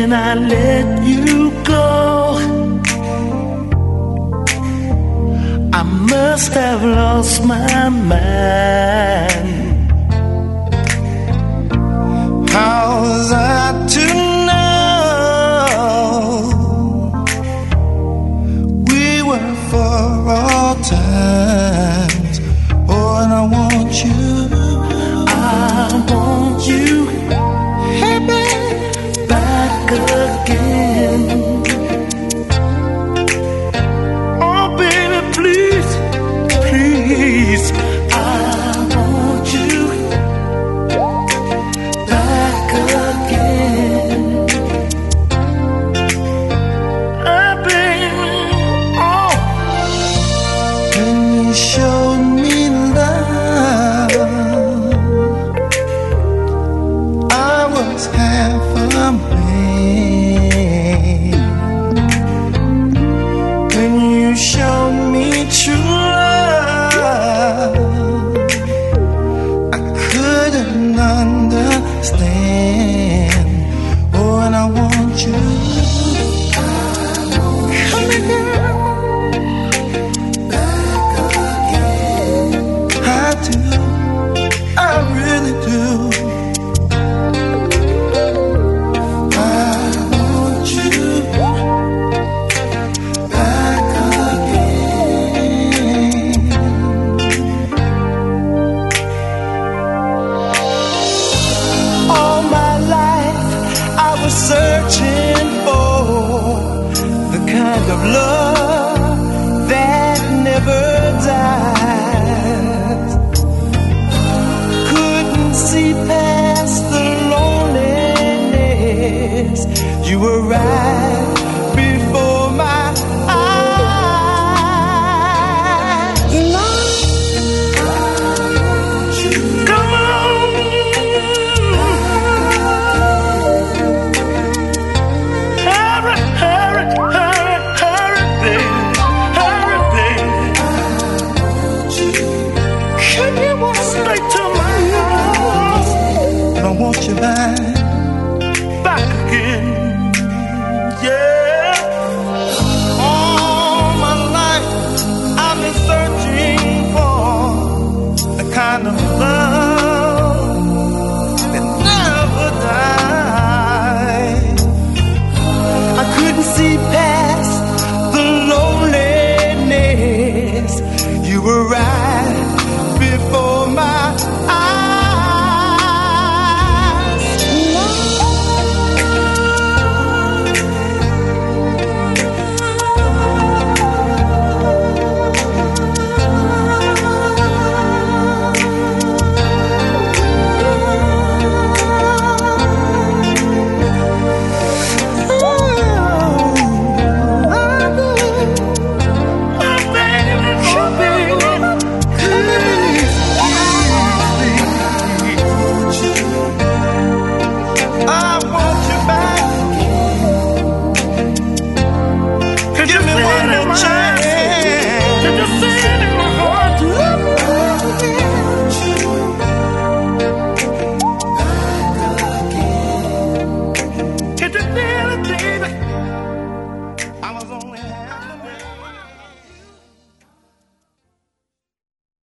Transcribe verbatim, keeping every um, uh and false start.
when I let you go. I must have lost my mind. How was I to know we were for all times? Oh, and I want you, I want you, hey babe, back again. Oh baby, please, please, I want you back again. Oh baby, oh. When you showed me love, I was half a man. When you showed me true love, I couldn't understand. Oh, and I want you. Come again. I do. I really do. I want you back again. All my life I was searching for the kind of love that never dies. Couldn't see past the loneliness. You were right before my eyes. Come on, hurry, hurry, hurry, hurry, baby, hurry, baby. Can you walk straight to my house? I want you back, back again, yeah. All my life I've been searching for the kind of love that never dies. I couldn't see past the loneliness. You were right before my